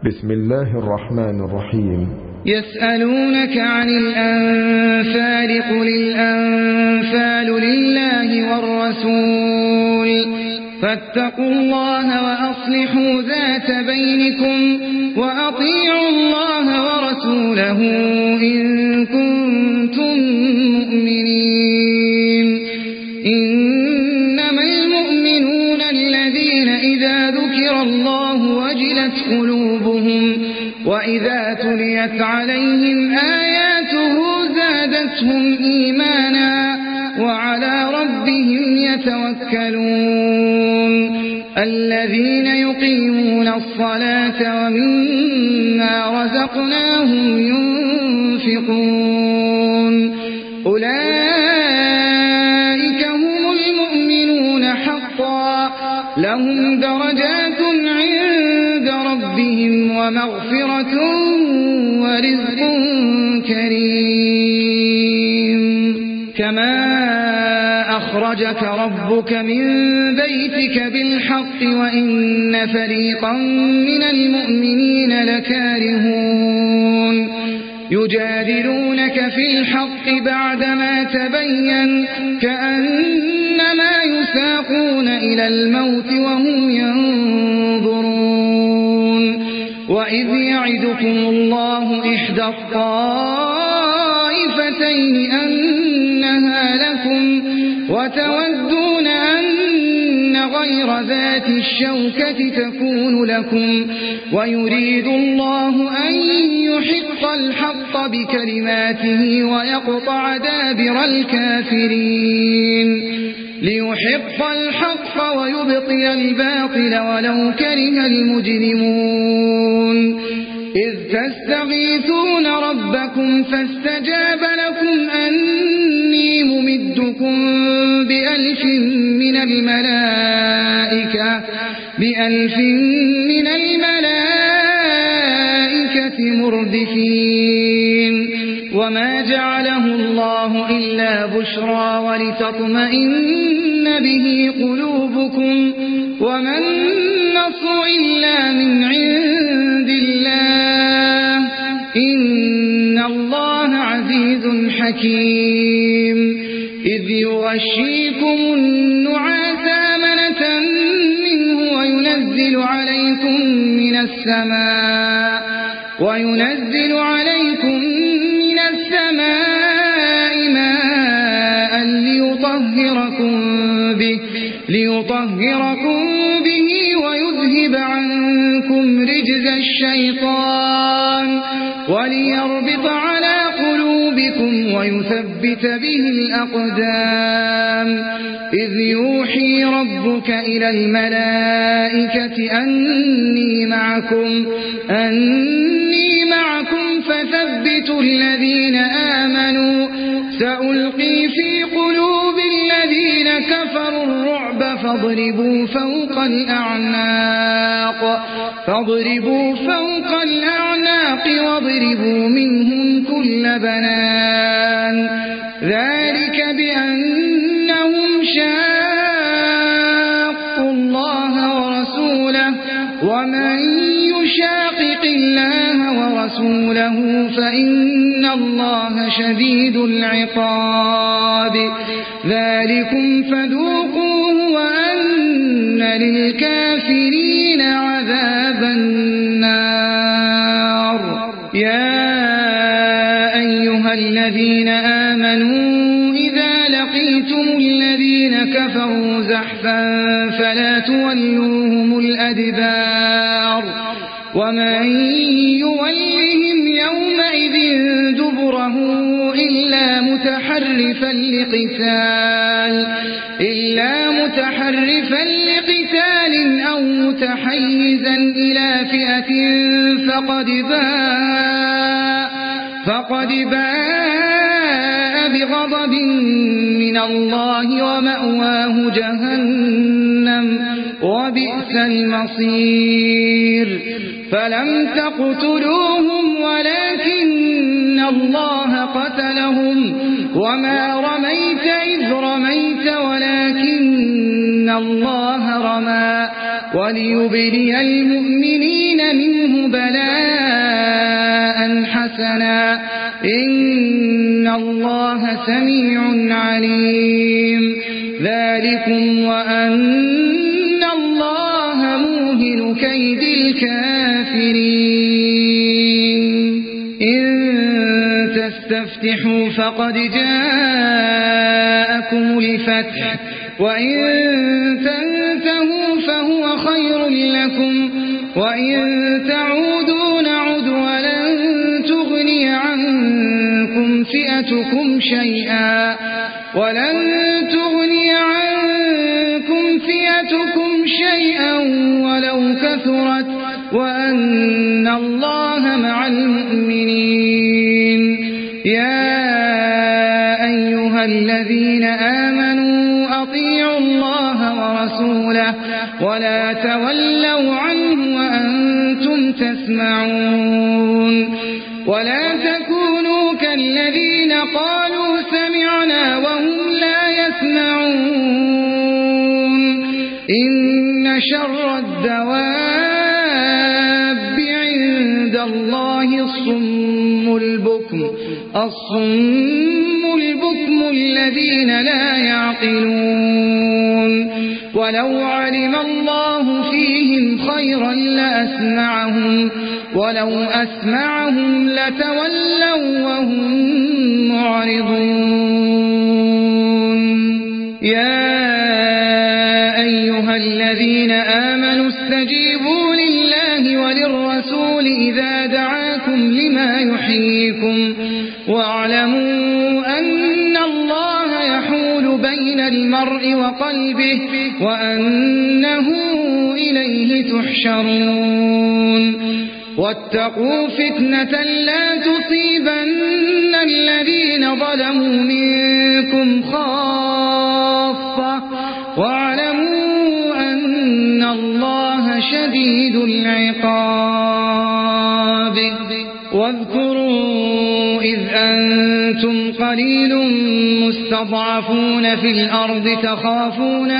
بسم الله الرحمن الرحيم. يسألونك عن الأنفال قل الأنفال لله والرسول فاتقوا الله وأصلحوا ذات بينكم وأطيعوا الله ورسوله إن كنتم مؤمنين. إنما المؤمنون الذين إذا ذكر الله وجلت قلوبهم وإذا تليت عليهم آياته زادتهم إيمانا وعلى ربهم يتوكلون. الذين يقيمون الصلاة ومما رزقناهم ينفقون أولئك هم المؤمنون حقا لهم درجات عند ربهم ومغفرة ورزق كريم. كما أخرجك ربك من بيتك بالحق وإن فريقا من المؤمنين لكارهون يجادلونك في الحق بعدما تبين كأنما يساقون إلى الموت وهم ينظرون. وإذ يعدكم الله إحدى الطائفتين أنها لكم وتودون أن غير ذات الشوكة تكون لكم ويريد الله أن يحق الحق بكلماته ويقطع دابر الكافرين ليحق الحق ويبطل الباطل ولو كره المجرمون. إذ تستغيثون ربكم فاستجاب لكم أني ممدكم بألف من الملائكة مردفين. وما جعله الله إلا بشرى ولتطمئن به قلوبكم وما النصر إلا من عند الله إن الله عزيز حكيم. إذ يغشيكم النعاس أمنة منه وينزل عليكم من السماء ماء ليطهركم به ويذهب عنكم رجز الشيطان وليربط على قلوبكم ويثبت به الأقدام. إذ يوحي ربك إلى الملائكة أني معكم فثبتوا الذين آمنوا سألقي في قلوب الذين كفروا الرعب فاضربوا فوق الأعناق واضربوا منهم كل بنان. ذلك بأنهم شاقوا الله ورسوله ومن يشاقق الله ورسوله فإن الله شديد العقاب. ذلكم فذوقوه وأن للكافرين عذاب النار. يا أيها الذين آمنوا إذا لقيتم الذين كفروا زحفا فلا تولوهم الأدبار ومن يولهم يومئذ دبره إلا متحرفا لقتال أو متحيزا إلى فئة فقد باء بغضب من الله ومأواه جهنم وبئس المصير. فلم تقتلوهم ولكن الله قتلهم وما رميت إذ رميت ولكن الله رمى وليبلي المؤمنين منه بلاء حسنا إن الله سميع عليم ذلكم وأن الله موهن كيد الكافرين إن تستفتحوا فقد جاءكم الفتح وإن تنتهوا فهو خير لكم وإن تعودوا نعد ولن تغني عنكم فئتكم شيئا ولو كثرت وأن الله مع المؤمنين يا أيها الذين آمنوا أطيعوا الله ورسوله ولا تولوا عنه وأنتم تسمعون ولا تكونوا كالذين قالوا سمعنا وهم لا يسمعون إن شر الدواب عند الله الصم البكم الذين لا يعقلون ولو علم الله فيهم خيرا لأسمعهم ولو أسمعهم لتولوا وهم معرضون يا أيها الذين آمنوا استجيبوا لله وللرسول إذا دعاكم لما يحييكم واعلموا أن الله يحول بين المرء وقلبه وأنه إليه تحشرون واتقوا فتنة لا تصيبن الذين ظلموا منكم خاصة واعلموا أن الله شديد العقاب واذكروا إذ أنتم قليل مستضعفون في الأرض تخافون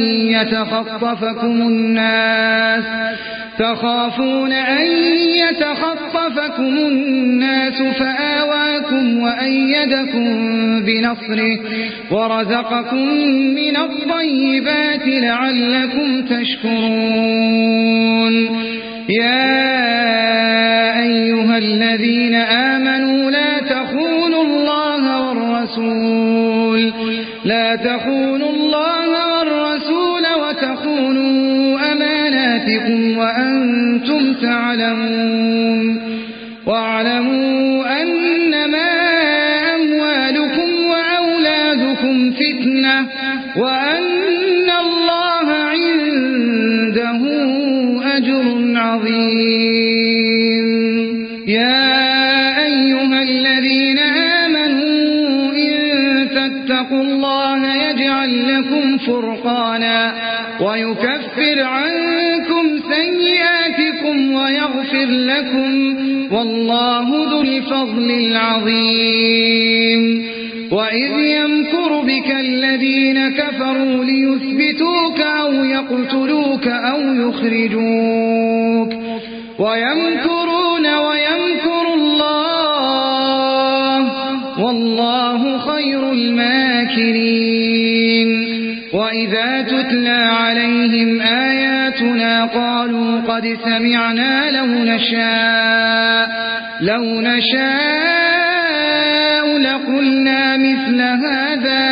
أن يتخطفكم الناس فآواكم وأيدكم بنصره ورزقكم من الطيبات لعلكم تشكرون يا أيها الذين آمنوا لا تخونوا الله والرسول وتخونوا أماناتكم وأنتم تعلمون واعلموا أنما أموالكم وأولادكم فتنة وأن الله عنده أجر عظيم يا أيها الذين آمنوا إن تتقوا الله يجعل لكم فرقانا ويكفر عنكم سيئاتكم ويغفر لكم والله ذو الفضل العظيم وإذ يمكر بك الذين كفروا ليثبتوك أو يقتلوك أو يخرجوك ويمكرون ويمكر الله والله خير الماكرين وإذا تتلى عليهم آياتنا قالوا قد سمعنا لو نشاء لقلنا مثل هذا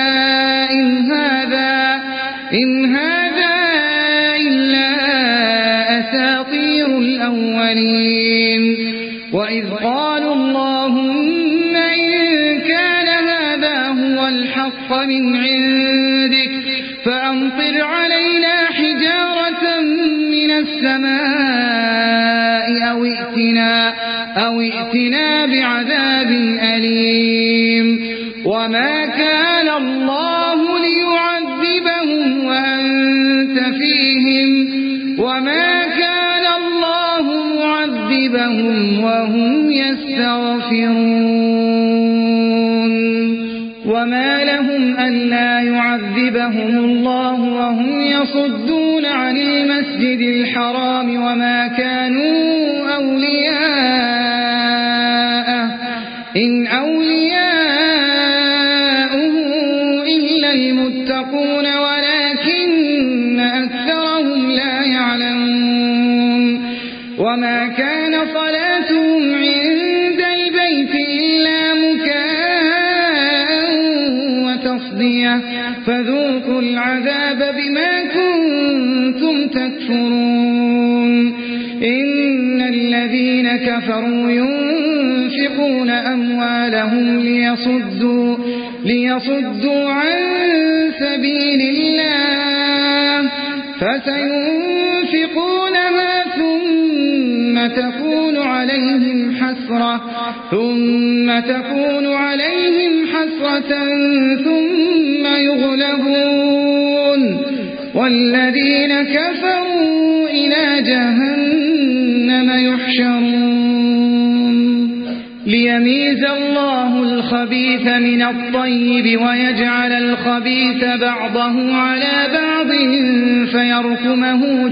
إن هذا إلا أساطير الأولين وإذ قالوا اللهم إن كان هذا هو الحق من عندك فأمطر علينا حجارة من السماء أو ائتنا بعذاب أليم وما كان الله ليعذبهم وأنت فيهم وما كان الله معذبهم وهم يستغفرون وما لهم ألا يعذبهم الله وهم يصدون عن المسجد الحرام وما كانوا أولياءه إن أولياؤه إلا المتقون ولكن أكثرهم لا يعلمون وما كان صلاتهم عند البيت إلا مكاء وتصدية فذوقوا العذاب بما كنتم تكفرون إن الذين كفروا ينفقون أموالهم ليصدوا عن سبيل الله فسينفقونها ثم تكون عليهم حسرة ثم يغلبون والذين كفروا إلى جهنم يحشرون ليميز الله الخبيث من الطيب ويجعل الخبيث بعضه على بعض فيركمه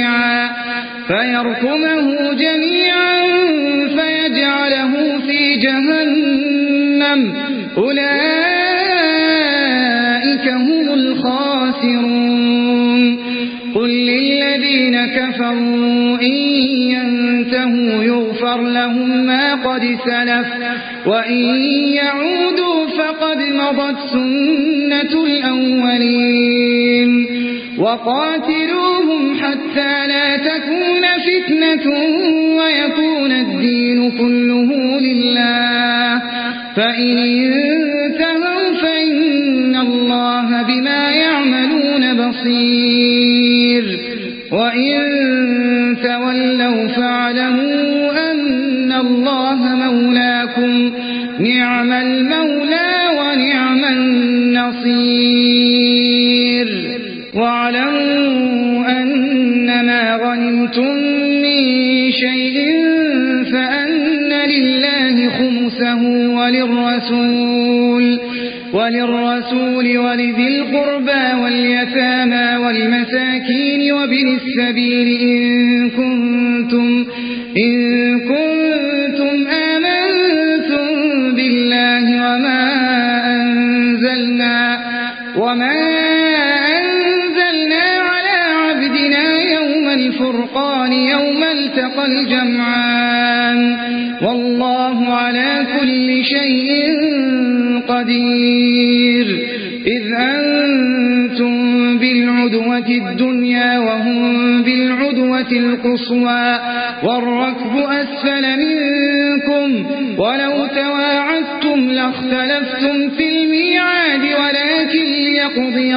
جميعا فيجعله في جهنم أولئك هم الخاسرون قل للذين كفروا إن ينتهوا يغفر لهم ما قد سلف وإن يعودوا فقد مضت سنة الأولين وقاتلوهم حتى لا تكون فتنة ويكون الدين كله لله فإن انتهوا فإن الله بما يعملون بصير وإن تولوا فاعلموا أن الله مولاكم نعم المولى ونعم النصير واعلموا أنما غنمتم من شيء فأن لله خمسه وللرسول ولذي القربى واليتامى والمساكين وابن السبيل إن كنتم آمنتم بالله وما أنزلنا على عبدنا يوم الفرقان يوم التقى الجمعان والله على كل شيء قدير إذ أنتم بالعدوة الدنيا وهم بالعدوة القصوى والركب أسفل منكم ولو تواعدتم لاختلفتم في الميعاد ولكن ليقضي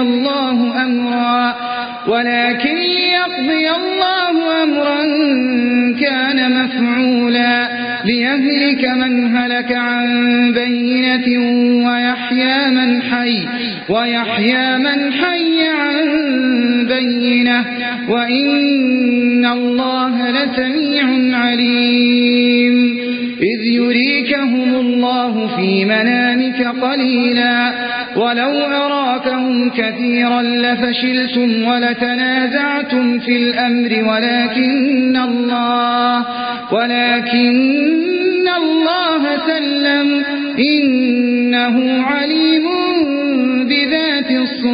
الله أمرا كان مفعولا ليهلك من هلك عن بينة ويحيى من حي عن بينة وإن الله لسميع عليم إذ يريكهم الله في منامك قليلا ولو أراكهم كثيرا لفشلتم ولتنازعتم في الأمر ولكن الله سلم إنه عليم بذات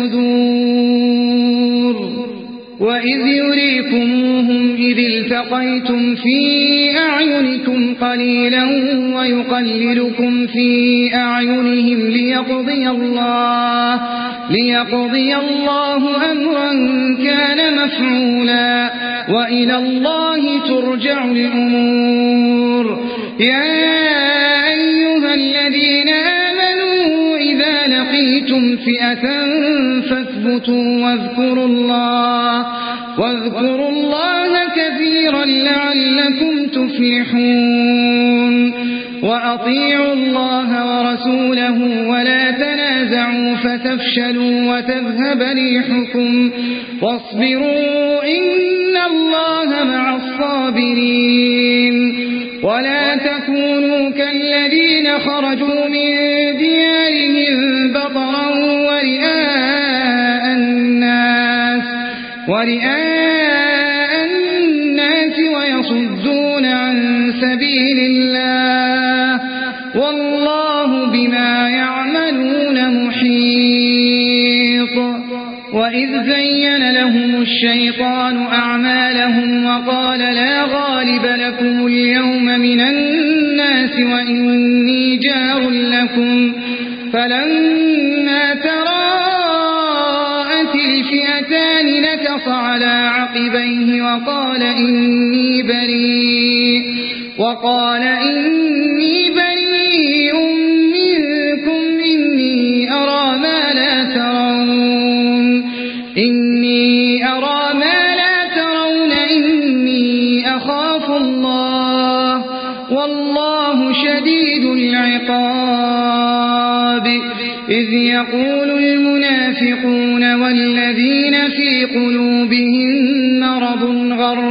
الصدور وإذ يريكموهم إذ التقيتم في أعينكم قليلا ويقللكم في أعينهم ليقضي الله أمرا كان مفعولا وإلى الله ترجع الأمور يا أيها الذين آمنوا إذا لقيتم فئة فاثبتوا واذكروا الله كثيرا لعلكم تفلحون وأطيعوا الله ورسوله ولا تنازعوا فتفشلوا وتذهب ريحكم واصبروا إن الله مع الصابرين ولا تكونوا كالذين خرجوا من ديارهم بطرا ورئاء الناس ورئاء الناس ويصدون عن سبيل الله والله بما يعملون محيط. وإذ زين لهم الشيطان أعمالهم وقال لا غالب لكم اليوم من الناس وإني جار لكم فلما تراءت الفئتان نكص على عقبيه وقال إني بريء منكم إني أرى ما لا ترون إني أخاف الله والله شديد العقاب. إذ يقول المنافقون والذين في قلوبهم مرض غر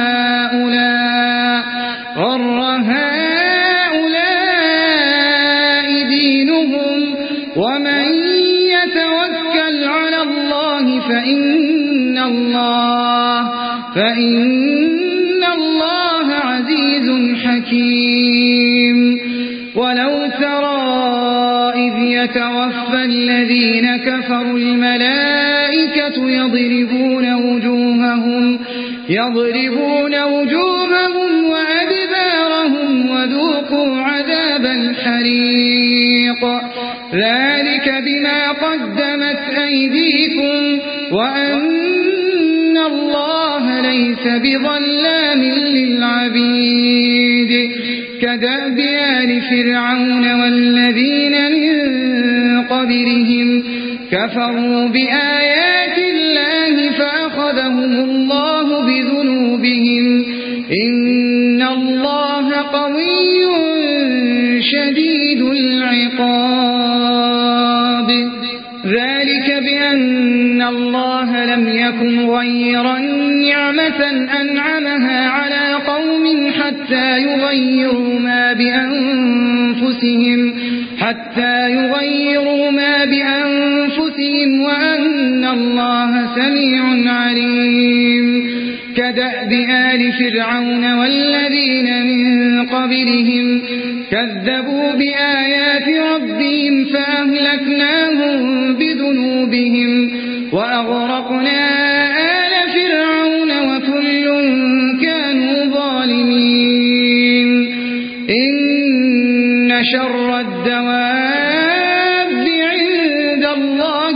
هؤلاء دينهم ومن يتوكل على الله فإن الله عزيز حكيم. ولو ترى إذ يتوفى الذين كفروا الملائكة يضربون وجوههم وأدبارهم وذوقوا عذاب الحريق ذلك بما قدمت أيديكم وأن الله ليس بظلام للعبيد. كدأب آل فرعون والذين من قبلهم كفروا بآيات الله فأخذهم الله بذنوبهم إن الله قوي شديد العقاب. ذلك بأن الله لم يكن غيرا نعمة أنعمها على قوم حتى يغيروا ما بأنفسهم وأن الله سميع عليم. كدأب آل فرعون والذين من قبلهم كذبوا بآيات ربهم فأهلكناهم بذنوبهم وأغرقنا آل فرعون وكل كانوا ظالمين. إن شر الدواب عند الله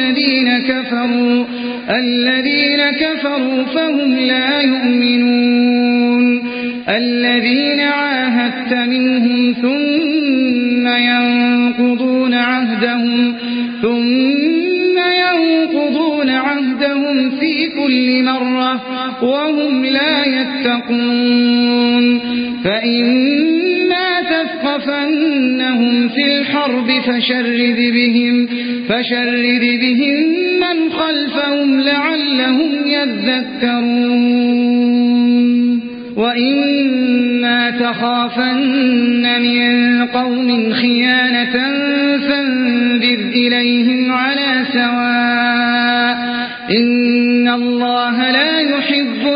الذين كفروا فهم لا يؤمنون. الذين عاهدت منهم ثم ينقضون عهدهم في كل مرة وهم لا يتقون. فإما تثقفنهم في الحرب فشرد بهم من خلفهم لعلهم يذكرون. وإما تخافن من قوم خيانة فانبذ إليهم على سواء إن الله لا يحب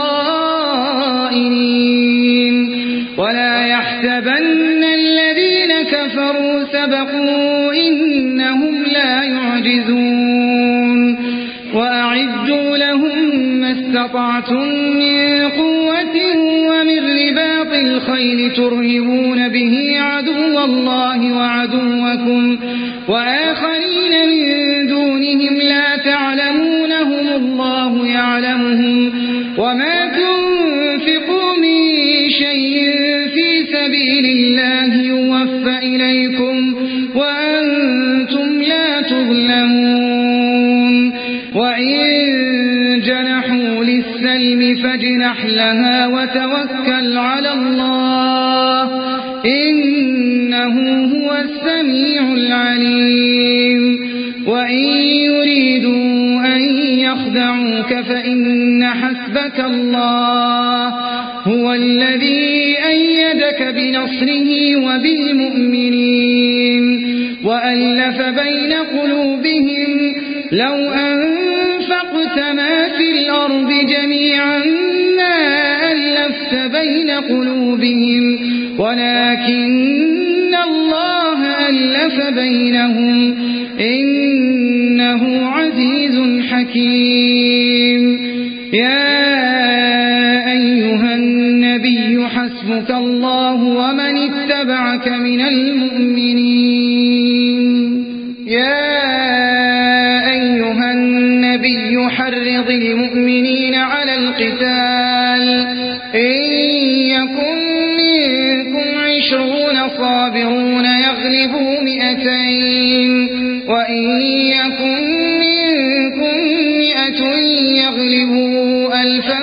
الخائنين. ولا يحسبن الذين كفروا سبقوا إنهم لا يعجزون. وأعدوا لهم ما استطعتم من قوة ومن رباط الخيل ترهبون به عدو الله وعدوكم وآخرين من دونهم لا تعلمونهم الله يعلمهم. وما تنفقوا من شيء في سبيل الله يوفى إليكم وأنتم لا تظلمون. وإن جنحوا للسلم فاجنح لها وتوكل على الله إنه هو السميع العليم. وإن يريدوا أن يخدعوك فإن حسبك الله هو الذي أيدك بنصره وبالمؤمنين وألف بين قلوبهم لو أنفقت أنفقت ما في الأرض جميعا ما ألفت بين قلوبهم ولكن الله ألف بينهم إنه عزيز حكيم. يا أيها النبي حسبك الله ومن اتبعك من المؤمنين. يا أيها النبي حرض المؤمنين على القتال إن يكن منكم 20 صابرون يغلبوا 200 وإن يكن منكم 100 يغلبوا 1000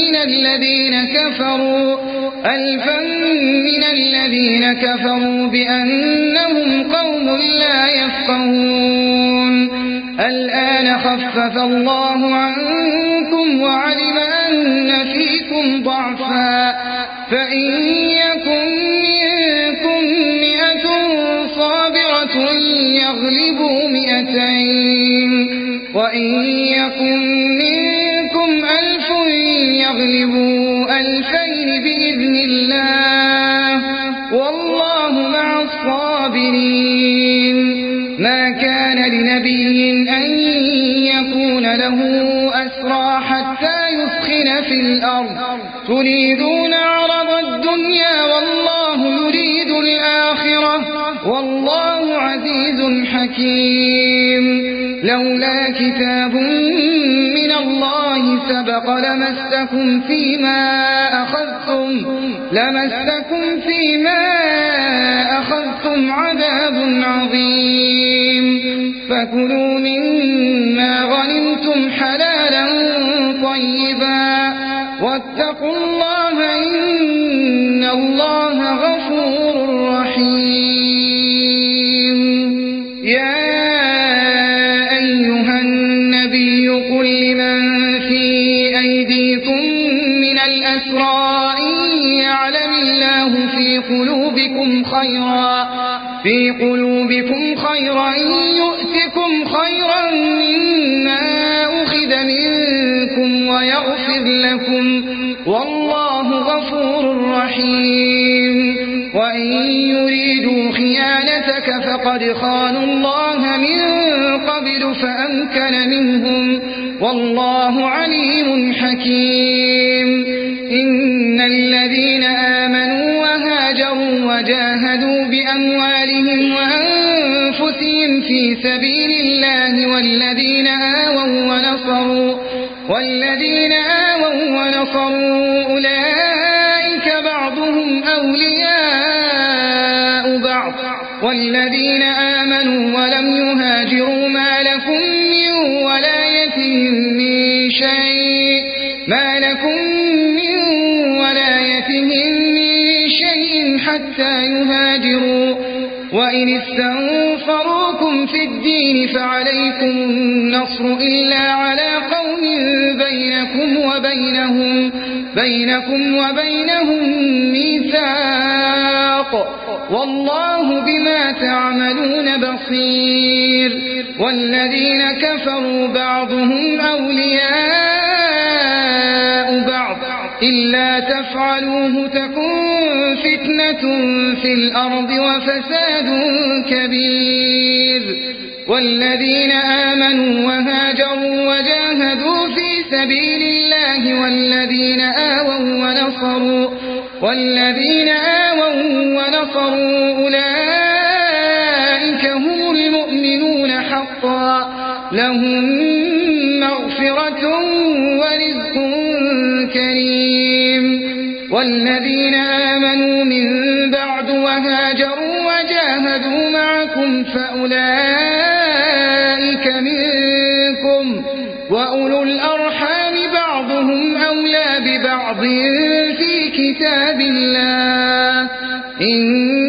من الذين كفروا بأنهم قوم لا يفقهون. الآن خفف الله عنكم وعلم أن فيكم ضعفا فإن يكن منكم 100 صابرة يغلبوا 200 وإن يكن منكم 1000 يغلبوا 2000 بإذن الله والله مع الصابرين. ما كان لنبي أن يكون له أسرى حتى يثخن في الأرض تريدون عرض الدنيا والله يريد الآخرة والله عزيز حكيم. لولا كتاب من الله سبق لمسكم فيما أخذتم عذاب عظيم. فكلوا مما غنمتم حلالا طيبا واتقوا الله إن الله غفور رحيم. يا أيها النبي قل لمن في أيديكم من الأسرى إن يعلم الله في قلوبكم خيرا يؤتكم خيرا مما أخذ منكم ويغفر لكم والله غفور رحيم. وإن يريدوا خيانتك فقد خانوا الله من قبل فأمكن منهم والله عليم حكيم. إن الذين آمنوا وهاجروا وجاهدوا بأموالهم وأنفسهم في سبيل الله والذين آووا ونصروا أولئك بعضهم أولياء بعض والذين آمنوا ولم يهاجروا ما لكم من ولايتهم من شيء حتى يهاجروا وإن استنصروكم في الدين فعليكم النصر إلا على قوم بينكم وبينهم ميثاق والله بما تعملون بصير. والذين كفروا بعضهم أولياء بعض إلا تفعلوه تكن فتنة في الأرض وفساد كبير. والذين آمنوا وهاجروا وجاهدوا في سبيل الله والذين آووا ونصروا أولئك هم المؤمنون حقا لهم مغفرة ورزق كريم. والذين آمنوا من بعد وهاجروا وجاهدوا معكم فأولئك منكم وأولو الأرحام بعضهم أولى ببعض في كتاب الله إن